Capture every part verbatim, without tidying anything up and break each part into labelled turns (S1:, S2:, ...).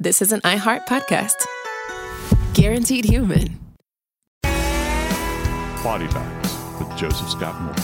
S1: this is an iHeart podcast. Guaranteed human.
S2: Body Bags with Joseph Scott Morgan.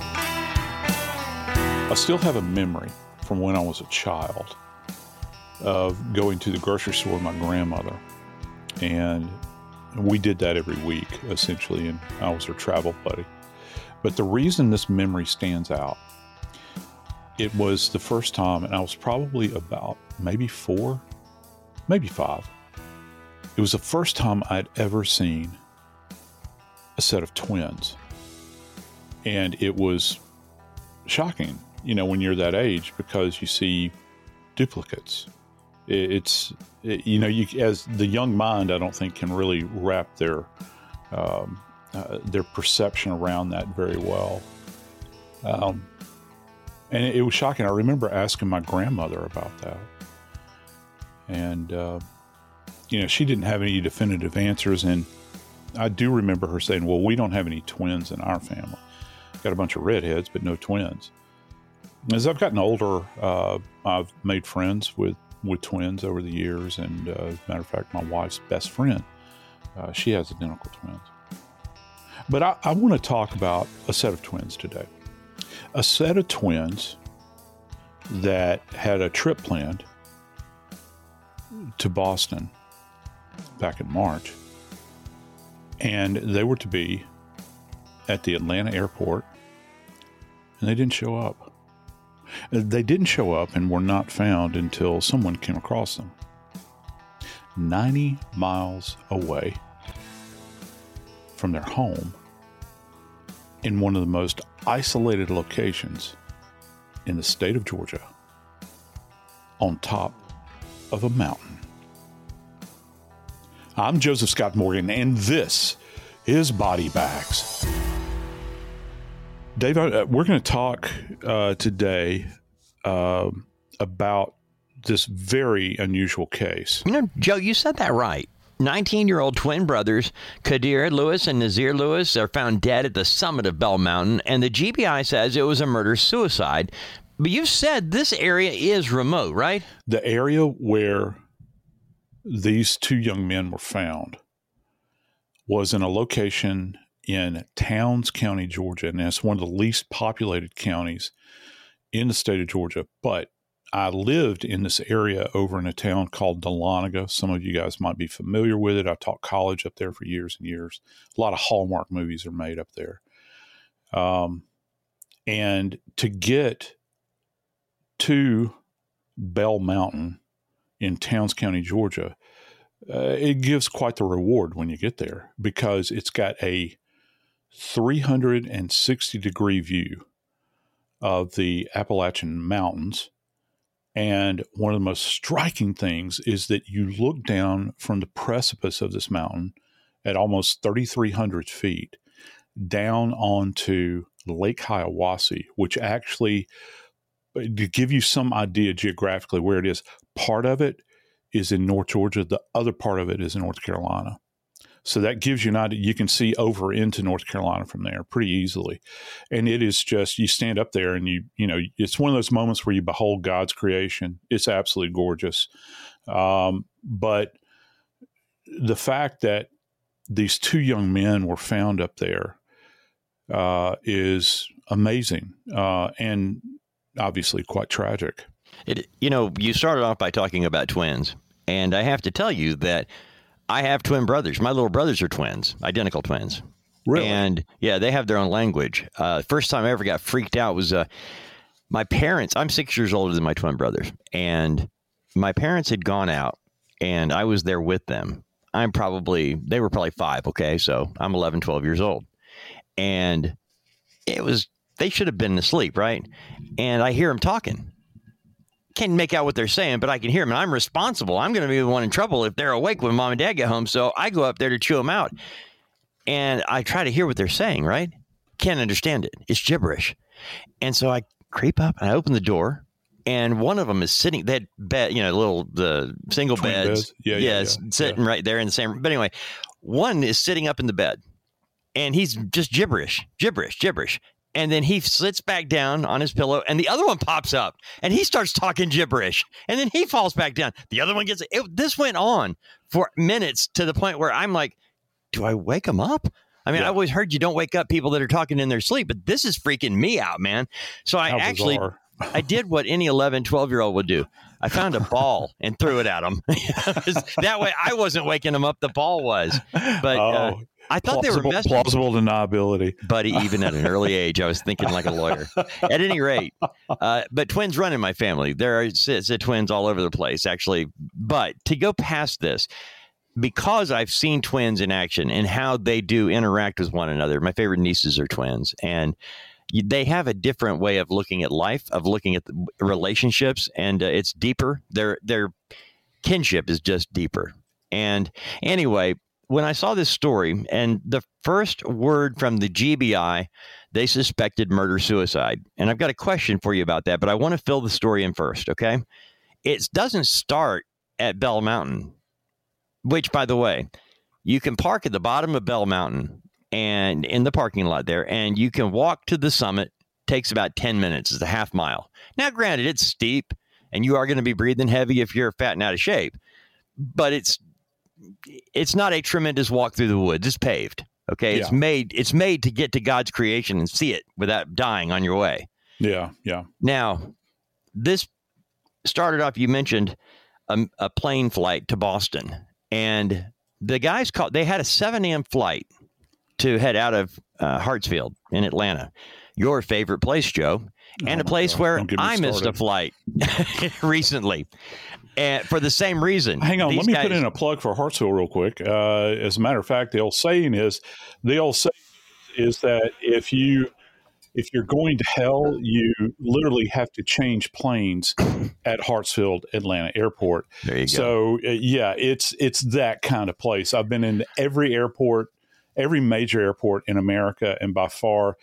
S2: I still have a memory from when I was a child of going to the grocery store with my grandmother. And we did that every week, essentially, and I was her travel buddy. But the reason this memory stands out, it was the first time, and I was probably about maybe four, maybe five. It was the first time I'd ever seen a set of twins. And it was shocking, you know, when you're that age, because you see duplicates. It's, it, you know, you, as the young mind, I don't think can really wrap their um, uh, their perception around that very well. Um, and it, it was shocking. I remember asking my grandmother about that. And, uh, you know, she didn't have any definitive answers. And I do remember her saying, well, we don't have any twins in our family. Got a bunch of redheads, but no twins. As I've gotten older, uh, I've made friends with, with twins over the years. And uh, as a matter of fact, my wife's best friend, uh, she has identical twins. But I, I want to talk about a set of twins today. A set of twins that had a trip planned to Boston back in March. And they were to be at the Atlanta airport, and they didn't show up. They didn't show up and were not found until someone came across them. ninety miles away from their home in one of the most isolated locations in the state of Georgia, on top of a mountain. I'm Joseph Scott Morgan, and this is Body Bags. Dave, uh, we're going to talk uh, today uh, about this very unusual case.
S3: You know, Joe, you said that right. nineteen-year-old twin brothers, Kadir Lewis and Nazir Lewis, are found dead at the summit of Bell Mountain, and the G B I says it was a murder-suicide. But you said this area is remote, right?
S2: The area where these two young men were found was in a location in Towns County, Georgia, and it's one of the least populated counties in the state of Georgia. But I lived in this area over in a town called Dahlonega. Some of you guys might be familiar with it. I taught college up there for years and years. A lot of Hallmark movies are made up there. Um, and to get to Bell Mountain in Towns County, Georgia, uh, it gives quite the reward when you get there, because it's got a three hundred sixty degree view of the Appalachian Mountains. And one of the most striking things is that you look down from the precipice of this mountain at almost thirty-three hundred feet down onto Lake Hiawassee, which actually, to give you some idea geographically where it is, part of it is in North Georgia. The other part of it is in North Carolina. So that gives you an idea. You can see over into North Carolina from there pretty easily. And it is just, you stand up there and you, you know, it's one of those moments where you behold God's creation. It's absolutely gorgeous. Um, but the fact that these two young men were found up there uh, is amazing uh, and obviously quite tragic.
S3: It, you know, you started off by talking about twins, and I have to tell you that I have twin brothers. My little brothers are twins, identical twins.
S2: Really?
S3: And yeah, they have their own language. Uh, first time I ever got freaked out was uh, my parents. I'm six years older than my twin brothers, and my parents had gone out, and I was there with them. I'm probably, they were probably five. Okay. So I'm eleven, twelve years old, and it was, they should have been asleep. Right. And I hear them talking. Can't make out what they're saying, but I can hear them, and I'm responsible. I'm going to be the one in trouble if they're awake when mom and dad get home. So I go up there to chew them out, and I try to hear what they're saying, right? Can't understand it. It's gibberish. And so I creep up and I open the door, and one of them is sitting, that bed, you know, little, the single
S2: Twin
S3: beds.
S2: beds. Yeah, yeah,
S3: it's
S2: yeah.
S3: sitting
S2: Yeah.
S3: right there in the same room. But anyway, one is sitting up in the bed, and he's just gibberish, gibberish, gibberish. And then he sits back down on his pillow and the other one pops up and he starts talking gibberish. And then he falls back down. The other one gets it. This went on for minutes to the point where I'm like, do I wake him up? I mean, yeah. I always heard you don't wake up people that are talking in their sleep, but this is freaking me out, man. So I
S2: How
S3: actually, I did what any eleven, twelve year old would do. I found a ball and threw it at him. That way I wasn't waking him up. The ball was, but oh. uh, I thought plausible, they were messing.
S2: Plausible deniability.
S3: Buddy, even at an early age, I was thinking like a lawyer. At any rate, uh, but twins run in my family. There are it's, it's twins all over the place, actually. But to go past this, because I've seen twins in action and how they do interact with one another, my favorite nieces are twins. And they have a different way of looking at life, of looking at the relationships, and uh, it's deeper. Their their kinship is just deeper. And anyway, when I saw this story and the first word from the G B I, they suspected murder-suicide. And I've got a question for you about that, but I want to fill the story in first, okay? It doesn't start at Bell Mountain, which, by the way, you can park at the bottom of Bell Mountain and in the parking lot there, and you can walk to the summit. Takes about ten minutes. It's a half mile. Now, granted, it's steep, and you are going to be breathing heavy if you're fat and out of shape, but it's it's not a tremendous walk through the woods. It's paved. Okay. It's yeah. made, it's made to get to God's creation and see it without dying on your way.
S2: Yeah. Yeah.
S3: Now, this started off, you mentioned a, a plane flight to Boston, and the guys called, they had a seven a.m. flight to head out of uh, Hartsfield in Atlanta, your favorite place, Joe, and oh a place God. where I started. missed a flight recently. And for the same reason.
S2: Hang on, let me guys, put in a plug for Hartsville real quick. Uh, as a matter of fact, the old saying is, the old saying is that if you if you're going to hell, you literally have to change planes at Hartsfield Atlanta Airport.
S3: There you go.
S2: So uh, yeah, it's it's that kind of place. I've been in every airport, every major airport in America, and by far,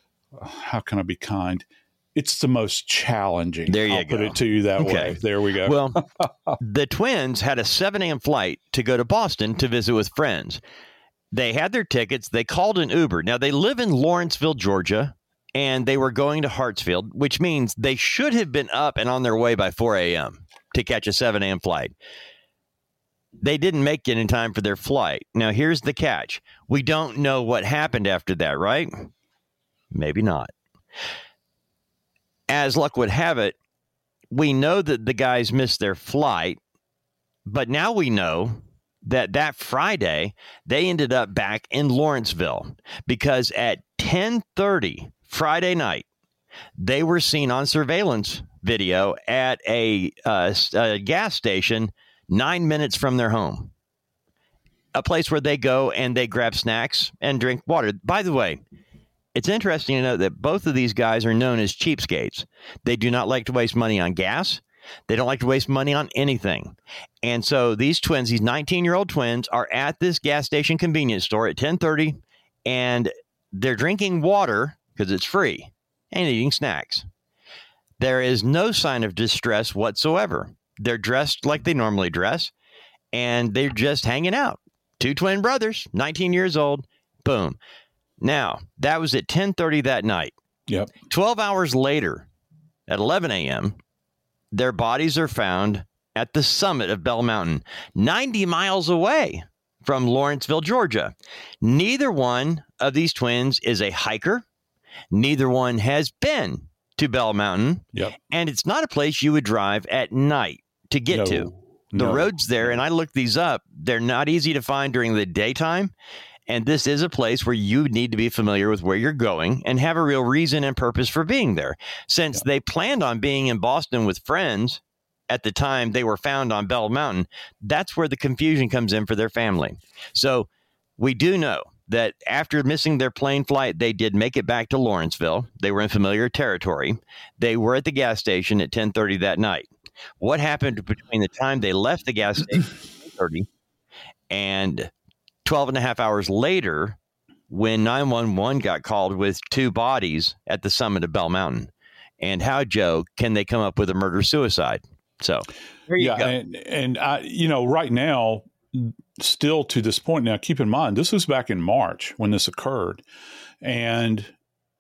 S2: how can I be kind? It's the most challenging.
S3: There you
S2: I'll
S3: go.
S2: Put it to you that okay. way. There we go.
S3: Well, the twins had a seven a.m. flight to go to Boston to visit with friends. They had their tickets. They called an Uber. Now, they live in Lawrenceville, Georgia, and they were going to Hartsfield, which means they should have been up and on their way by four a.m. to catch a seven a.m. flight. They didn't make it in time for their flight. Now, here's the catch. We don't know what happened after that, right? Maybe not. As luck would have it, we know that the guys missed their flight, but now we know that that Friday, they ended up back in Lawrenceville because at ten thirty Friday night, they were seen on surveillance video at a, uh, a gas station nine minutes from their home, a place where they go and they grab snacks and drink water. By the way, it's interesting to note that both of these guys are known as cheapskates. They do not like to waste money on gas. They don't like to waste money on anything. And so these twins, these nineteen-year-old twins, are at this gas station convenience store at ten thirty, and they're drinking water because it's free and eating snacks. There is no sign of distress whatsoever. They're dressed like they normally dress, and they're just hanging out. Two twin brothers, nineteen years old, boom. Now, that was at ten thirty that night.
S2: Yep.
S3: twelve hours later, at eleven a.m., their bodies are found at the summit of Bell Mountain, ninety miles away from Lawrenceville, Georgia. Neither one of these twins is a hiker. Neither one has been to Bell Mountain.
S2: Yep.
S3: And it's not a place you would drive at night to get
S2: no,
S3: to. The
S2: no.
S3: roads there, and I looked these up, they're not easy to find during the daytime. And this is a place where you need to be familiar with where you're going and have a real reason and purpose for being there. Since yeah. they planned on being in Boston with friends at the time they were found on Bell Mountain, that's where the confusion comes in for their family. So we do know that after missing their plane flight, they did make it back to Lawrenceville. They were in familiar territory. They were at the gas station at ten thirty that night. What happened between the time they left the gas station at ten thirty and twelve and a half hours later, when nine one one got called with two bodies at the summit of Bell Mountain? And how, Joe, can they come up with a murder-suicide? So there you
S2: yeah,
S3: go.
S2: And, and I, you know, right now, still to this point now, keep in mind, this was back in March when this occurred. And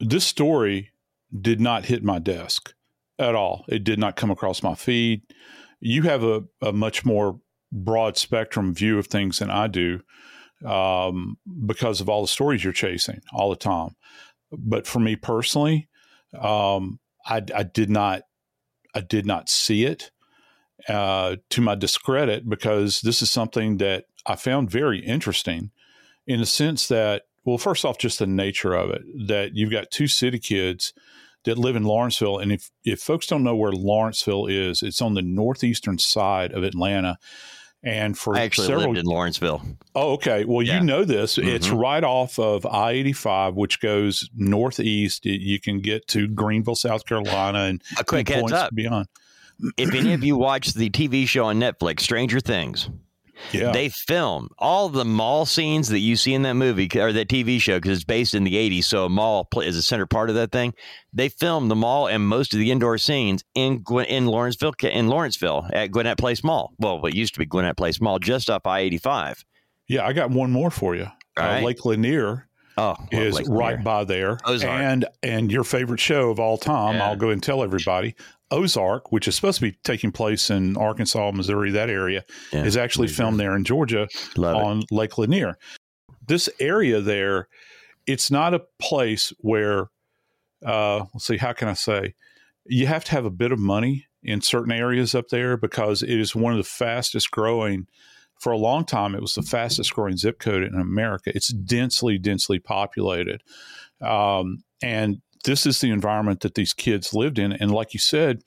S2: this story did not hit my desk at all. It did not come across my feed. You have a, a much more broad spectrum view of things than I do um, because of all the stories you're chasing all the time. But for me personally, um, I, I did not, I did not see it uh, to my discredit, because this is something that I found very interesting in the sense that, well, first off, just the nature of it, that you've got two city kids that live in Lawrenceville. And if, if folks don't know where Lawrenceville is, it's on the northeastern side of Atlanta. And for
S3: I actually
S2: several,
S3: lived in Lawrenceville.
S2: Oh, okay. Well,
S3: Yeah.
S2: you know this.
S3: Mm-hmm.
S2: It's right off of I eighty-five, which goes northeast. You can get to Greenville, South Carolina, and
S3: A quick heads
S2: points
S3: up.
S2: beyond.
S3: If any of you watch the T V show on Netflix, Stranger Things,
S2: Yeah.
S3: they film all the mall scenes that you see in that movie or that T V show, because it's based in the eighties. So a mall is a center part of that thing. They filmed the mall and most of the indoor scenes in Gwen, in Lawrenceville, in Lawrenceville at Gwinnett Place Mall. Well, what used to be Gwinnett Place Mall, just off I eighty-five.
S2: Yeah, I got one more for you.
S3: All
S2: Uh,
S3: right.
S2: Lake Lanier
S3: Oh, well,
S2: is
S3: Lake
S2: right
S3: Lanier.
S2: by there.
S3: Ozark.
S2: And and your favorite show of all time,
S3: Yeah.
S2: I'll go and tell everybody, Ozark, which is supposed to be taking place in Arkansas, Missouri, that area,
S3: Yeah.
S2: is actually filmed there in Georgia
S3: Love it.
S2: on Lake Lanier. This area there, it's not a place where, uh, let's see, how can I say, you have to have a bit of money in certain areas up there, because it is one of the fastest growing. For a long time, it was the fastest growing zip code in America. It's densely, densely populated. Um, and this is the environment that these kids lived in. And like you said,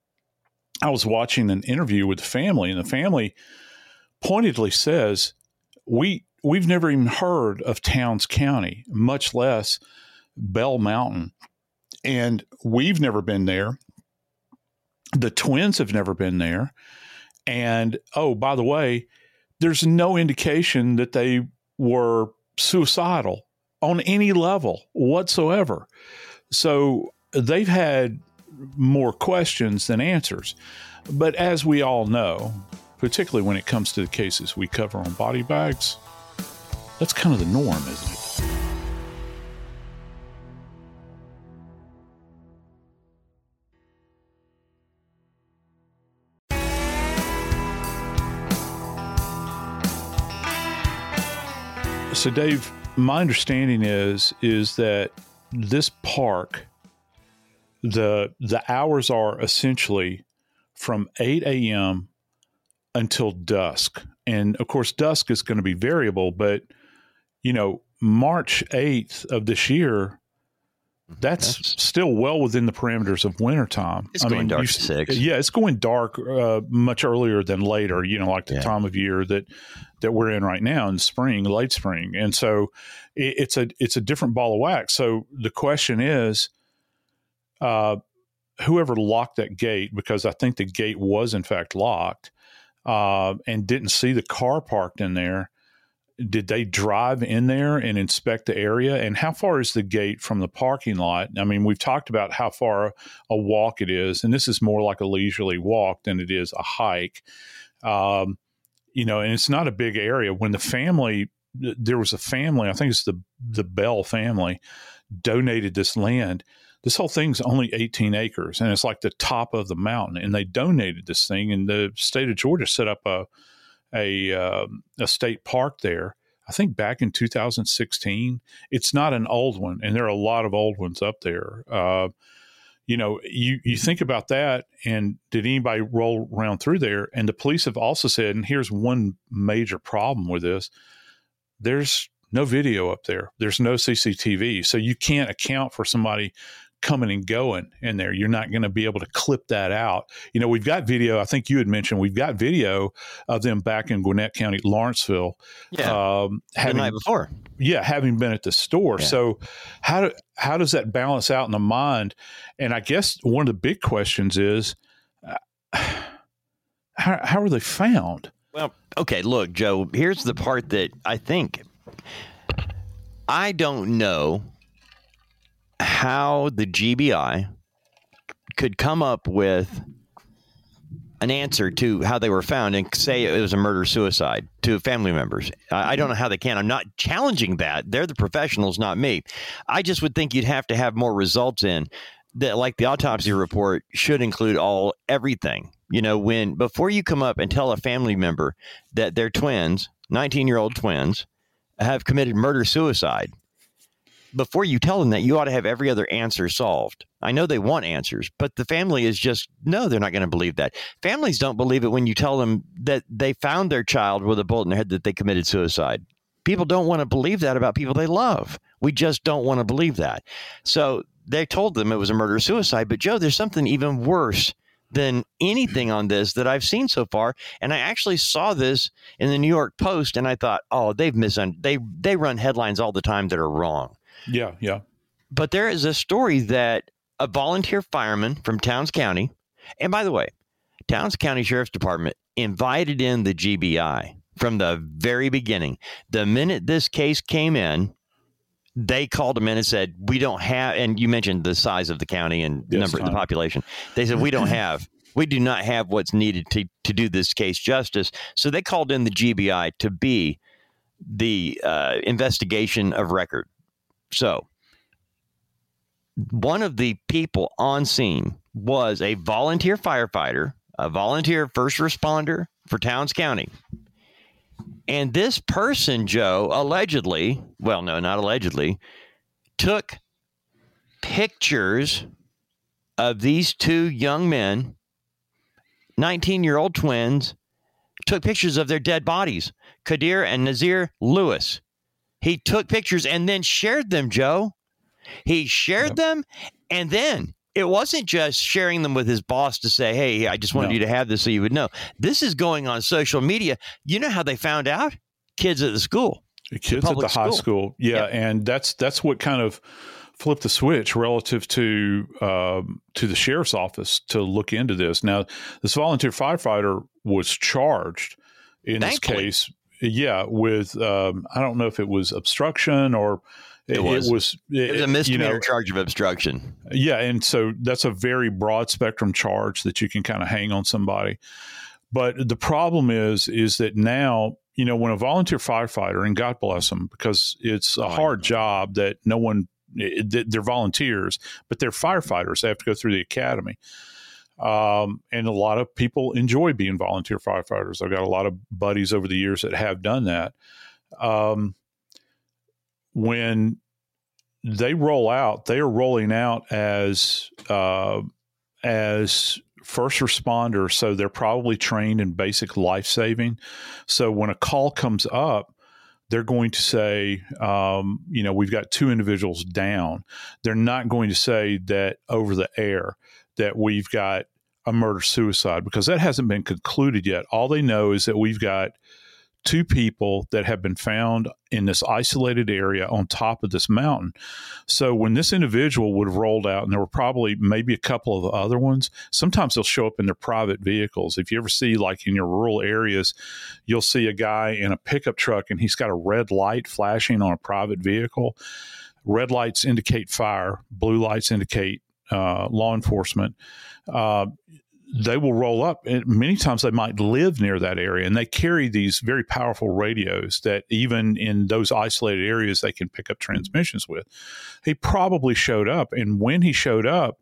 S2: I was watching an interview with the family, and the family pointedly says, we, we've never even heard of Towns County, much less Bell Mountain. And we've never been there. The twins have never been there. And, oh, by the way, there's no indication that they were suicidal on any level whatsoever. So they've had more questions than answers. But as we all know, particularly when it comes to the cases we cover on Body Bags, that's kind of the norm, isn't it? So, Dave, my understanding is is that this park, the the hours are essentially from eight a.m. until dusk. And, of course, dusk is going to be variable. But, you know, March eighth of this year, that's, that's still well within the parameters of wintertime.
S3: It's
S2: I
S3: going
S2: mean,
S3: dark
S2: you,
S3: at six.
S2: Yeah, it's going dark uh, much earlier than later, you know, like the
S3: Yeah.
S2: time of year that that we're in right now in spring, late spring. And so it, it's a it's a different ball of wax. So the question is, uh, whoever locked that gate, because I think the gate was in fact locked, uh, and didn't see the car parked in there, did they drive in there and inspect the area? And how far is the gate from the parking lot? I mean, we've talked about how far a walk it is, and this is more like a leisurely walk than it is a hike. Um, you know, and it's not a big area. When the family, there was a family, I think it's the, the Bell family, donated this land. This whole thing's only eighteen acres, and it's like the top of the mountain, and they donated this thing, and the state of Georgia set up a, a uh, a state park there, I think back in two thousand sixteen. It's not an old one, and there are a lot of old ones up there. Uh, you know, you, you think about that, and did anybody roll around through there? And the police have also said, and here's one major problem with this, there's no video up there. There's no C C T V. So you can't account for somebody coming and going in there. You're not going to be able to clip that out. You know, we've got video. I think you had mentioned we've got video of them back in Gwinnett County, Lawrenceville.
S3: Yeah.
S2: Um,
S3: The
S2: having,
S3: night before.
S2: yeah, having been at the store.
S3: Yeah.
S2: So how do, how does that balance out in the mind? And I guess one of the big questions is, uh, how, how are they found?
S3: Well, okay, look, Joe, here's the part that I think I don't know how the G B I could come up with an answer to how they were found and say it was a murder-suicide to family members. I, I don't know how they can. I'm not challenging that. They're the professionals, not me. I just would think you'd have to have more results in that, like the autopsy report should include all everything. You know, when before you come up and tell a family member that their twins, nineteen-year-old twins, have committed murder-suicide, before you tell them that, you ought to have every other answer solved. I know they want answers, but the family is just, no, they're not going to believe that. Families don't believe it when you tell them that they found their child with a bullet in their head, that they committed suicide. People don't want to believe that about people they love. We just don't want to believe that. So they told them it was a murder-suicide. But, Joe, there's something even worse than anything on this that I've seen so far. And I actually saw this in the New York Post, and I thought, oh, they've misun- they they run headlines all the time that are wrong.
S2: Yeah, yeah.
S3: But there is a story that a volunteer fireman from Towns County, and by the way, Towns County Sheriff's Department invited in the G B I from the very beginning. The minute this case came in, they called them in and said, we don't have, and you mentioned the size of the county and
S2: yes,
S3: number of the population. They said, we don't have, we do not have what's needed to, to do this case justice. So they called in the G B I to be the uh, investigation of record. So one of the people on scene was a volunteer firefighter, a volunteer first responder for Towns County. And this person, Joe, allegedly, well, no, not allegedly, took pictures of these two young men, nineteen-year-old twins, took pictures of their dead bodies, Kadir and Nazir Lewis. He took pictures and then shared them, Joe. He shared yep. them, and then it wasn't just sharing them with his boss to say, hey, I just wanted no. you to have this so you would know. This is going on social media. You know how they found out? Kids at the school.
S2: The kids the at the school. high school. Yeah, yep. and that's that's what kind of flipped the switch relative to um, to the sheriff's office to look into this. Now, this volunteer firefighter was charged in
S3: Thankfully.
S2: this case. Yeah, with um, I don't know if it was obstruction or it, it was. It was,
S3: it was a misdemeanor
S2: you know,
S3: charge of obstruction.
S2: Yeah, and so that's a very broad spectrum charge that you can kind of hang on somebody. But the problem is, is that now, you know, when a volunteer firefighter, and God bless them, because it's a hard job that no one, they're volunteers, but they're firefighters. They have to go through the academy. Um, and a lot of people enjoy being volunteer firefighters. I've got a lot of buddies over the years that have done that. Um, when they roll out, they are rolling out as, uh, as first responders. So they're probably trained in basic life saving. So when a call comes up, they're going to say, um, you know, we've got two individuals down. They're not going to say that over the air that we've got a murder-suicide, because that hasn't been concluded yet. All they know is that we've got two people that have been found in this isolated area on top of this mountain. So when this individual would have rolled out, and there were probably maybe a couple of other ones, sometimes they'll show up in their private vehicles. If you ever see, like in your rural areas, you'll see a guy in a pickup truck and he's got a red light flashing on a private vehicle. Red lights indicate fire. Blue lights indicate uh, law enforcement. Uh, they will roll up, and many times they might live near that area, and they carry these very powerful radios that even in those isolated areas they can pick up transmissions with. He probably showed up, and when he showed up,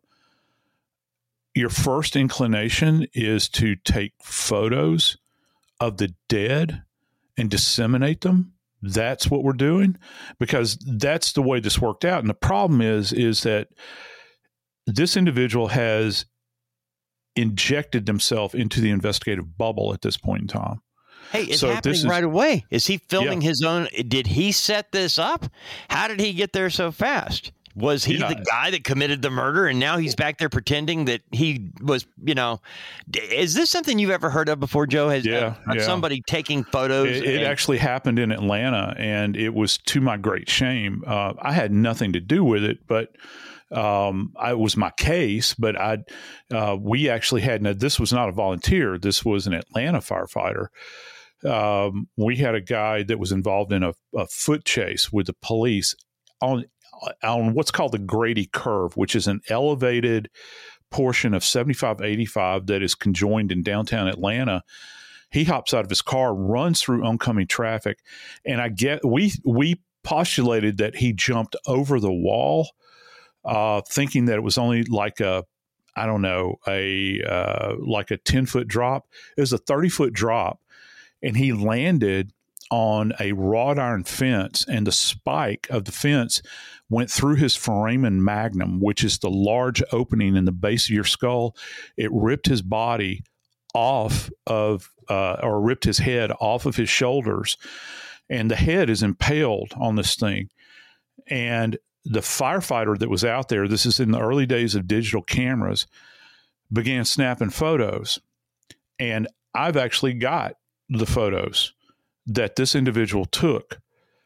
S2: your first inclination is to take photos of the dead and disseminate them. That's what we're doing, because that's the way this worked out. And the problem is, is that this individual has injected themselves into the investigative bubble at this point in time.
S3: Hey, it's
S2: so
S3: happening
S2: is,
S3: right away. Is he filming
S2: yeah.
S3: his own? Did he set this up? How did he get there so fast? Was he
S2: yeah.
S3: the guy that committed the murder, and now he's back there pretending that he was, you know, is this something you've ever heard of before, Joe? Has
S2: yeah,
S3: uh,
S2: yeah.
S3: somebody taking photos?
S2: It, it
S3: and- actually
S2: happened in Atlanta, and it was to my great shame. Uh, I had nothing to do with it, but Um, I, it was my case, but I, uh, we actually had, now this was not a volunteer. This was an Atlanta firefighter. Um, we had a guy that was involved in a, a foot chase with the police on, on what's called the Grady Curve, which is an elevated portion of seventy-five eighty-five that is conjoined in downtown Atlanta. He hops out of his car, runs through oncoming traffic, and I get we we postulated that he jumped over the wall, uh, thinking that it was only like a I don't know a uh, like a ten foot drop. It was a thirty foot drop, and he landed on a wrought iron fence, and the spike of the fence went through his foramen magnum, which is the large opening in the base of your skull. It ripped his body off of, uh, or ripped his head off of his shoulders, and the head is impaled on this thing. And the firefighter that was out there, this is in the early days of digital cameras, began snapping photos. And I've actually got the photos that this individual took.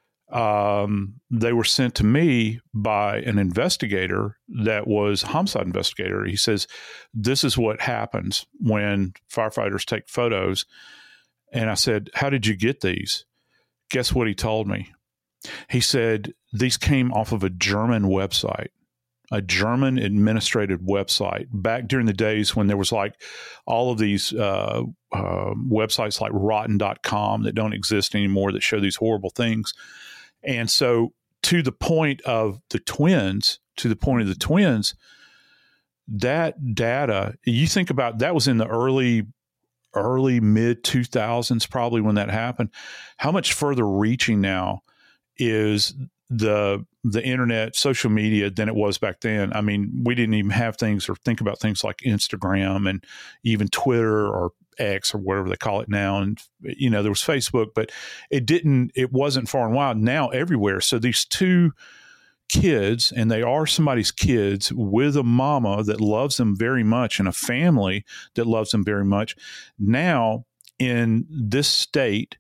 S2: Um, they were sent to me by an investigator that was a homicide investigator. He says, this is what happens when firefighters take photos. And I said, how did you get these? Guess what he told me? He said, these came off of a German website, a German administrative website back during the days when there was like all of these uh, uh, websites like rotten dot com that don't exist anymore that show these horrible things. And so to the point of the twins, to the point of the twins, that data, you think about that was in the early, early mid two thousands, probably when that happened. How much further reaching now is the the internet, social media than it was back then? I mean, we didn't even have things or think about things like Instagram and even Twitter or X or whatever they call it now. And, you know, there was Facebook, but it didn't, it wasn't far and wide. Now everywhere. So these two kids, and they are somebody's kids, with a mama that loves them very much and a family that loves them very much, now in this state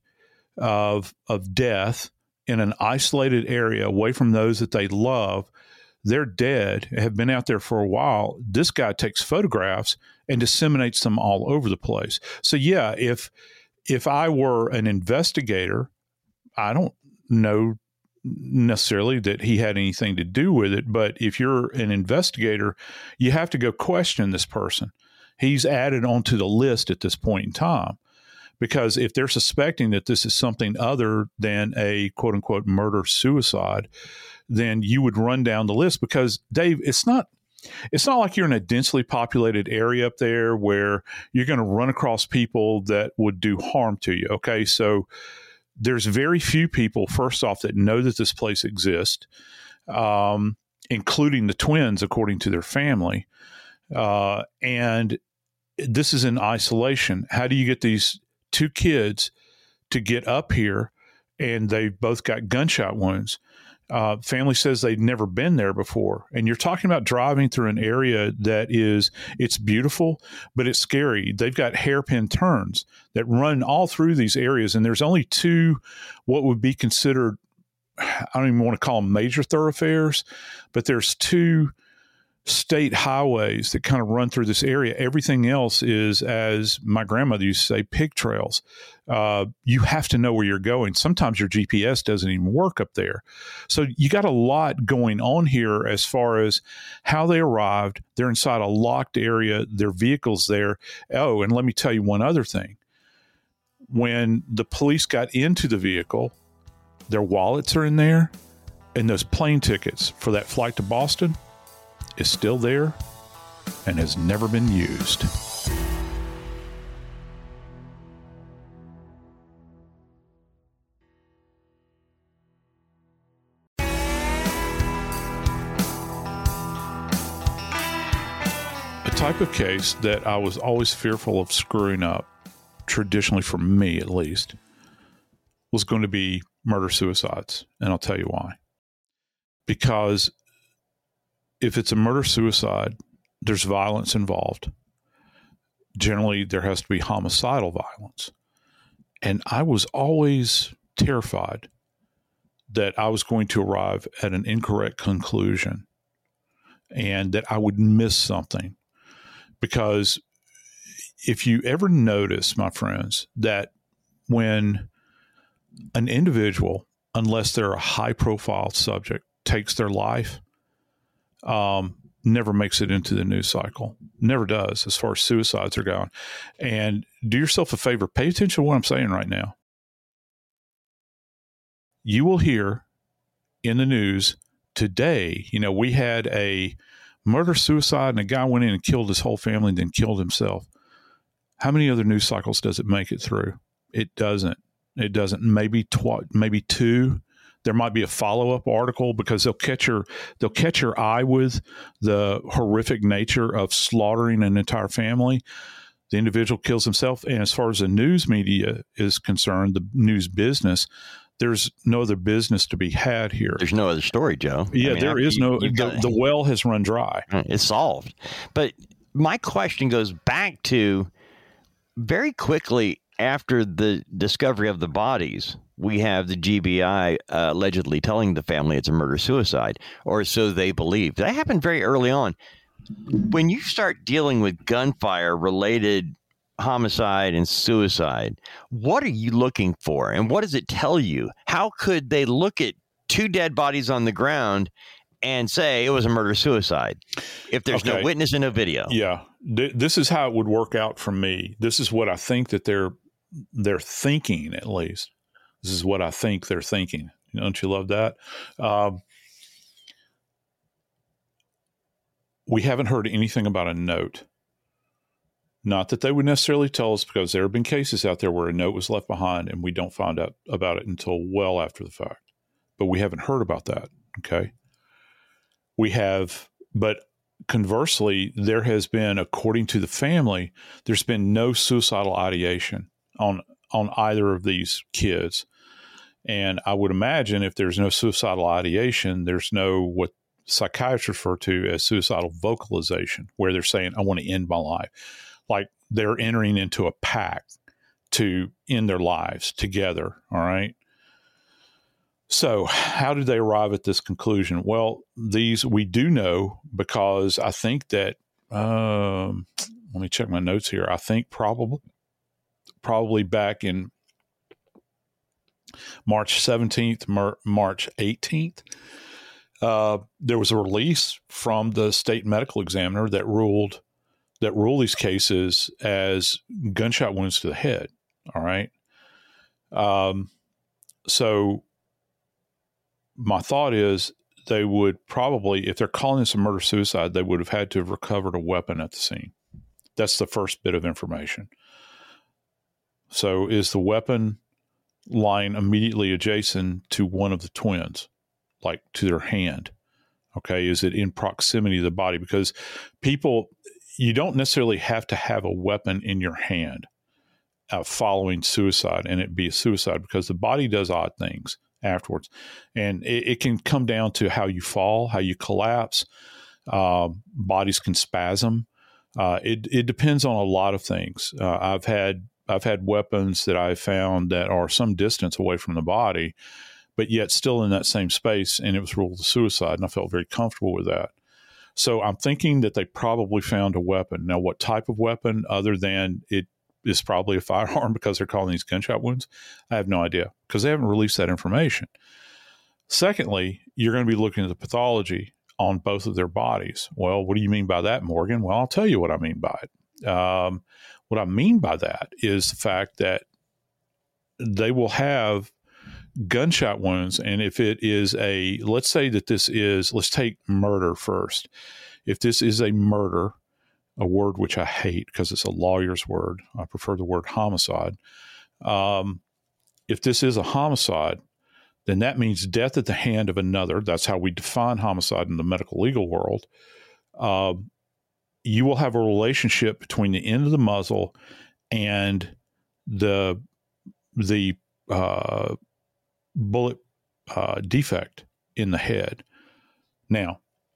S2: of of death, in an isolated area away from those that they love, they're dead, have been out there for a while. This guy takes photographs and disseminates them all over the place. So yeah, if if I were an investigator, I don't know necessarily that he had anything to do with it, but if you're an investigator, you have to go question this person. He's added onto the list at this point in time. Because if they're suspecting that this is something other than a quote unquote murder suicide, then you would run down the list. Because Dave, it's not it's not like you're in a densely populated area up there where you're going to run across people that would do harm to you. Okay, so there's very few people, first off, that know that this place exists, um, including the twins, according to their family. Uh, and this is in isolation. How do you get these two kids to get up here, and they've both got gunshot wounds? Uh, family says they've never been there before. And you're talking about driving through an area that is, it's beautiful, but it's scary. They've got hairpin turns that run all through these areas. And there's only two, what would be considered, I don't even want to call them major thoroughfares, but there's two state highways that kind of run through this area. Everything else is, as my grandmother used to say, pig trails. Uh, you have to know where you're going. Sometimes your G P S doesn't even work up there. So you got a lot going on here as far as how they arrived. They're inside a locked area. Their vehicle's there. Oh, and let me tell you one other thing. When the police got into the vehicle, their wallets are in there, and those plane tickets for that flight to Boston is still there and has never been used. A type of case that I was always fearful of screwing up, traditionally for me at least, was going to be murder-suicides. And I'll tell you why. Because if it's a murder-suicide, there's violence involved. Generally, there has to be homicidal violence. And I was always terrified that I was going to arrive at an incorrect conclusion and that I would miss something. Because if you ever notice, my friends, that when an individual, unless they're a high-profile subject, takes their life, Um, never makes it into the news cycle. Never does, as far as suicides are going. And do yourself a favor, pay attention to what I'm saying right now. You will hear in the news today, you know, we had a murder suicide and a guy went in and killed his whole family and then killed himself. How many other news cycles does it make it through? It doesn't. It doesn't. Maybe tw- maybe two. There might be a follow-up article because they'll catch your they'll catch your eye with the horrific nature of slaughtering an entire family. The individual kills himself. And as far as the news media is concerned, the news business, there's no other business to be had here.
S3: There's no other story, Joe.
S2: Yeah,
S3: I mean,
S2: there is
S3: you,
S2: no, the,
S3: got,
S2: the well has run dry.
S3: It's solved. But my question goes back to very quickly after the discovery of the bodies, we have the G B I uh, allegedly telling the family it's a murder-suicide, or so they believe. That happened very early on. When you start dealing with gunfire-related homicide and suicide, what are you looking for, and what does it tell you? How could they look at two dead bodies on the ground and say it was a murder-suicide if there's okay. no witness and no video?
S2: Yeah, Th- this is how it would work out for me. This is what I think that they're they're thinking, at least. This is what I think they're thinking. Don't you love that? Um, we haven't heard anything about a note. Not that they would necessarily tell us, because there have been cases out there where a note was left behind and we don't find out about it until well after the fact. But we haven't heard about that, okay? We have, but conversely, there has been, according to the family, there's been no suicidal ideation on on either of these kids. And I would imagine if there's no suicidal ideation, there's no what psychiatrists refer to as suicidal vocalization, where they're saying, I want to end my life. Like they're entering into a pact to end their lives together. All right. So how did they arrive at this conclusion? Well, these we do know, because I think that, um, let me check my notes here. I think probably, probably back in March seventeenth, Mar- March eighteenth, uh, there was a release from the state medical examiner that ruled that ruled these cases as gunshot wounds to the head. All right. Um, so my thought is they would probably, if they're calling this a murder suicide, they would have had to have recovered a weapon at the scene. That's the first bit of information. So is the weapon lying immediately adjacent to one of the twins, like to their hand? Okay. Is it in proximity to the body? Because people, you don't necessarily have to have a weapon in your hand uh, following suicide and it be a suicide, because the body does odd things afterwards. And it, it can come down to how you fall, how you collapse. Uh, bodies can spasm. Uh, it, it depends on a lot of things. Uh, I've had, I've had weapons that I found that are some distance away from the body, but yet still in that same space, and it was ruled a suicide, and I felt very comfortable with that. So I'm thinking that they probably found a weapon. Now, what type of weapon, other than it is probably a firearm because they're calling these gunshot wounds, I have no idea, because they haven't released that information. Secondly, you're going to be looking at the pathology on both of their bodies. Well, what do you mean by that, Morgan? Well, I'll tell you what I mean by it. Um, what I mean by that is the fact that they will have gunshot wounds. And if it is a, let's say that this is, let's take murder first. If this is a murder, a word which I hate because it's a lawyer's word, I prefer the word homicide. Um, if this is a homicide, then that means death at the hand of another. That's how we define homicide in the medical legal world. Uh, you will have a relationship between the end of the muzzle and the, the, uh, bullet uh, defect in the head. Now,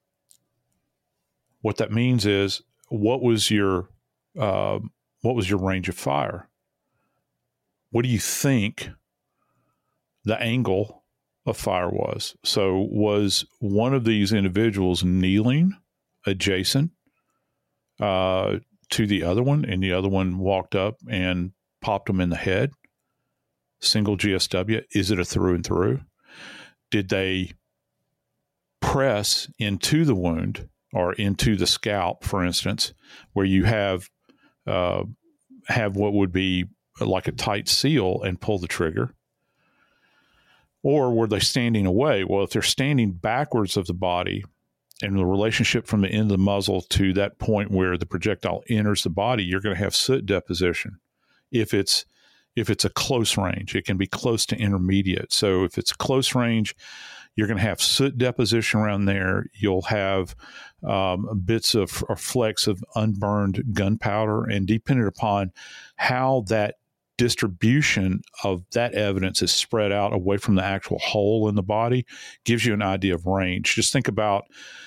S2: what that means is, what was your uh, what was your range of fire? What do you think the angle of fire was? So, was one of these individuals kneeling adjacent uh, to the other one, and the other one walked up and popped him in the head? Single G S W? Is it a through and through? Did they press into the wound, or into the scalp, for instance, where you have uh, have what would be like a tight seal and pull the trigger? Or were they standing away? Well, if they're standing backwards of the body and the relationship from the end of the muzzle to that point where the projectile enters the body, you're going to have soot deposition. If it's if it's a close range, it can be close to intermediate. So if it's close range, you're going to have soot deposition around there. You'll have um, bits of or flecks of unburned gunpowder, and depending upon how that distribution of that evidence is spread out away from the actual hole in the body, gives you an idea of range. Just think about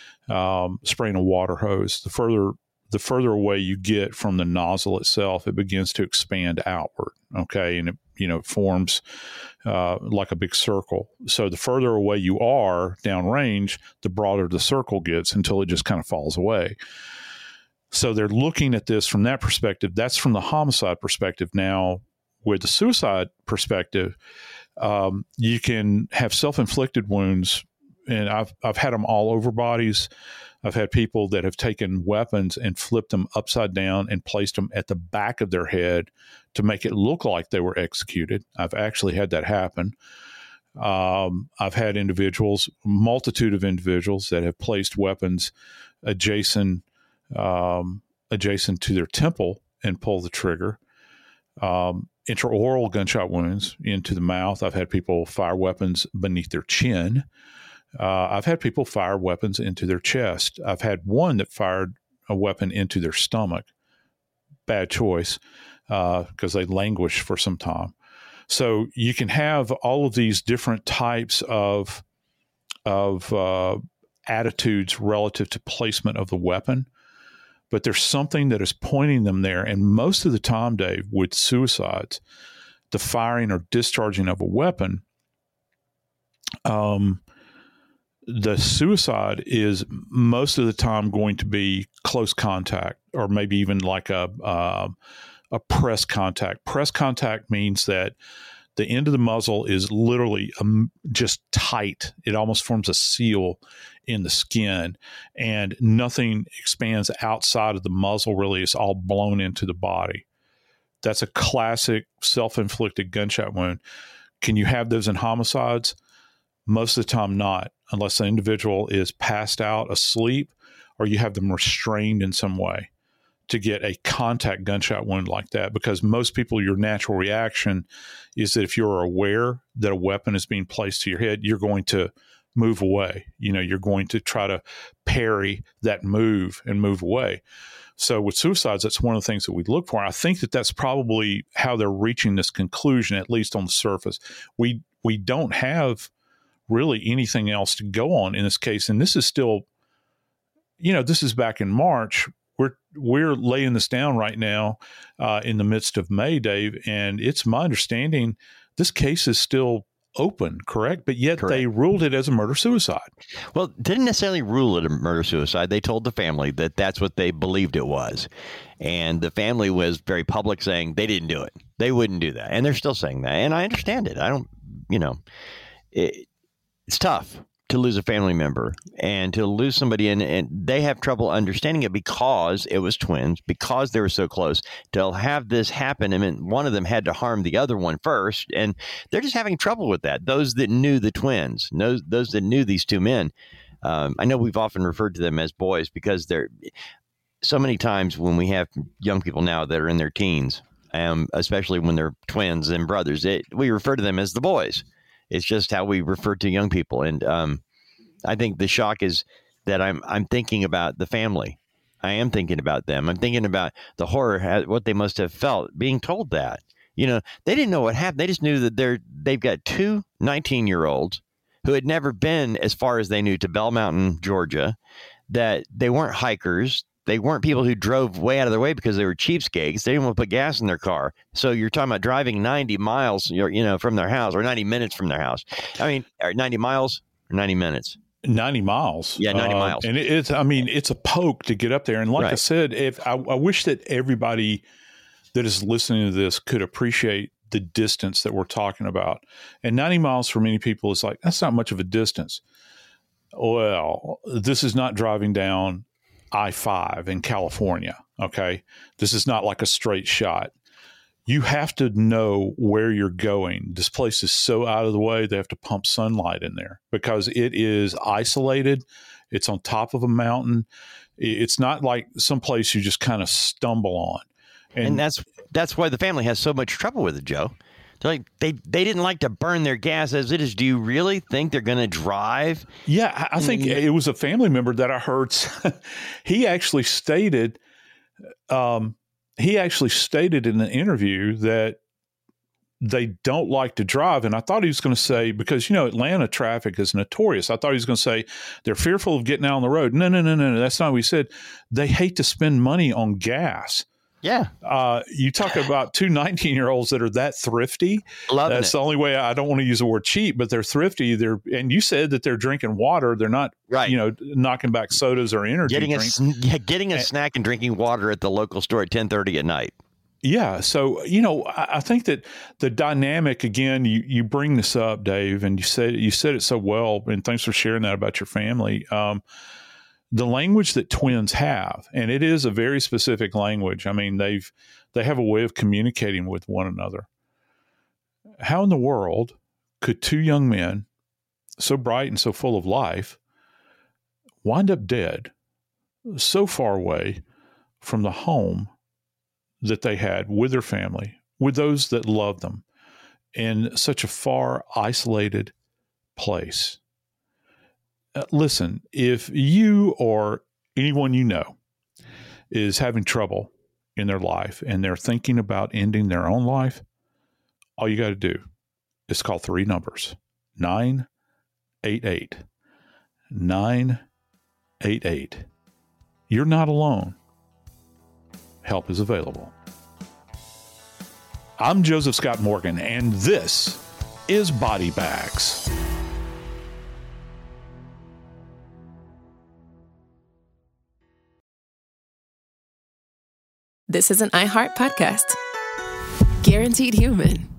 S2: um, spraying a water hose. The further the further away you get from the nozzle itself, it begins to expand outward. Okay, and it you know forms uh, like a big circle. So the further away you are downrange, the broader the circle gets until it just kind of falls away. So they're looking at this from that perspective. That's from the homicide perspective. Now, with the suicide perspective, um, you can have self-inflicted wounds, and I've I've had them all over bodies. I've had people that have taken weapons and flipped them upside down and placed them at the back of their head to make it look like they were executed. I've actually had that happen. Um, I've had individuals, multitude of individuals that have placed weapons adjacent um, adjacent to their temple and pull the trigger. Um, intraoral gunshot wounds into the mouth. I've had people fire weapons beneath their chin. Uh, I've had people fire weapons into their chest. I've had one that fired a weapon into their stomach. Bad choice, because uh, they languished for some time. So you can have all of these different types of of uh, attitudes relative to placement of the weapon, but there's something that is pointing them there. And most of the time, Dave, with suicides, the firing or discharging of a weapon, um, the suicide is most of the time going to be close contact, or maybe even like a uh, a press contact. Press contact means that the end of the muzzle is literally um, just tight. It almost forms a seal in the skin, and nothing expands outside of the muzzle really. It's all blown into the body. That's a classic self-inflicted gunshot wound. Can you have those in homicides? Most of the time not, unless the individual is passed out asleep or you have them restrained in some way to get a contact gunshot wound like that. Because most people, your natural reaction is that if you're aware that a weapon is being placed to your head, you're going to move away. You know, you're going to try to parry that move and move away. So with suicides, that's one of the things that we look for. I think that that's probably how they're reaching this conclusion, at least on the surface. We we don't have really anything else to go on in this case. And this is still, you know, this is back in March. We're we're laying this down right now uh, in the midst of May, Dave, and it's my understanding this case is still open, correct? But yet correct. They ruled it as a murder-suicide.
S3: Well, didn't necessarily rule it a murder-suicide. They told the family that that's what they believed it was. And the family was very public saying they didn't do it. They wouldn't do that. And they're still saying that. And I understand it. I don't, you know, it, it's tough to lose a family member and to lose somebody, and, and they have trouble understanding it because it was twins, because they were so close. To have this happen, I mean, one of them had to harm the other one first, and they're just having trouble with that. Those that knew the twins, those, those that knew these two men, um, I know we've often referred to them as boys because they're so many times when we have young people now that are in their teens, um, especially when they're twins and brothers, it, we refer to them as the boys. It's just how we refer to young people. And um, I think the shock is that I'm I'm thinking about the family. I am thinking about them. I'm thinking about the horror, what they must have felt being told that. You know, they didn't know what happened. They just knew that they're, they've got two nineteen-year-olds who had never been as far as they knew to Bell Mountain, Georgia, that they weren't hikers. They weren't people who drove way out of their way because they were cheapskates. They didn't want to put gas in their car. So you're talking about driving ninety miles, you know, from their house, or ninety minutes from their house. I mean, ninety miles or ninety minutes?
S2: ninety miles.
S3: Yeah, ninety uh, miles.
S2: And it, it's, I mean, it's a poke to get up there. And like right. I said, if I, I wish that everybody that is listening to this could appreciate the distance that we're talking about. And ninety miles for many people is like, that's not much of a distance. Well, this is not driving down I five in California, okay? This is not like a straight shot. You have to know where you're going. This place is so out of the way, they have to pump sunlight in there because it is isolated. It's on top of a mountain. It's not like someplace you just kind of stumble on.
S3: And, and that's that's why the family has so much trouble with it, Joe. They're like, they, they didn't like to burn their gas as it is. Do you really think they're going to drive?
S2: Yeah, I think it was a family member that I heard. He actually stated, um, he actually stated in an interview that they don't like to drive. And I thought he was going to say, because, you know, Atlanta traffic is notorious. I thought he was going to say they're fearful of getting out on the road. No, no, no, no, no. That's not what he said. They hate to spend money on gas.
S3: Yeah.
S2: Uh, you talk about two nineteen-year-olds that are that thrifty.
S3: Loving
S2: That's
S3: it.
S2: the only way. I don't want to use the word cheap, but they're thrifty. They're and you said that they're drinking water. They're not,
S3: right.
S2: you know, knocking back sodas or energy
S3: getting
S2: drinks.
S3: A, yeah, getting a and, snack and drinking water at the local store at ten thirty at night.
S2: Yeah. So, you know, I, I think that the dynamic, again, you, you bring this up, Dave, and you said, you said it so well, and thanks for sharing that about your family. Um, the language that twins have, and it is a very specific language. I mean, they've, they have a way of communicating with one another. How in the world could two young men, so bright and so full of life, wind up dead so far away from the home that they had with their family, with those that loved them, in such a far isolated place? Uh, listen, if you or anyone you know is having trouble in their life and they're thinking about ending their own life, all you got to do is call three numbers, nine eight eight, nine eight eight. You're not alone. Help is available. I'm Joseph Scott Morgan, and this is Body Bags.
S1: This is an iHeart podcast. Guaranteed Human.